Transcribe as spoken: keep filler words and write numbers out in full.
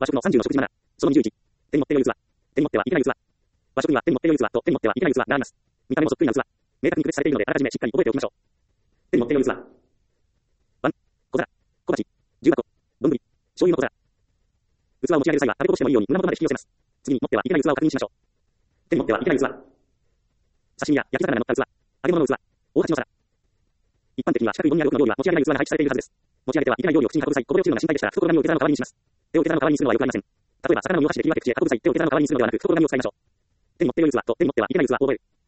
和食のさんじゅうの食事マナー。そのにじゅういち。手に持って良い器。手に持ってはいけない器。和食には手に持って良い器と手に持ってはいけない器があります。見た目もそっくりな器。明確に区別されているので、あらかじめしっかり覚えておきましょう。手に持って良い器。碗、小皿、小鉢、重箱、丼、醤油の小皿。器を持ち上げる際は食べこぼしてもいいように胸元まで引き寄せます。次に持ってはいけない器を確認しましょう。手に持ってはいけない器。刺身や焼き魚が乗った器、揚げ物の器、大鉢の皿。一般的には四角いボンや六の料理は持ち上げない器が配置されているはずです。持ち上げてはいけない料理を口に運ぶ際、こぼれ落ちるのが心配でしたら、袋紙を下皿の代わりにします。手を下皿の代わりにするのは良くありません。例えば、魚の身を箸で切り分けて口へ運ぶ際、手を下皿の代わりにするのではなく、袋紙を使いましょう。手に持って良い器と手に持ってはいけない器を覚える。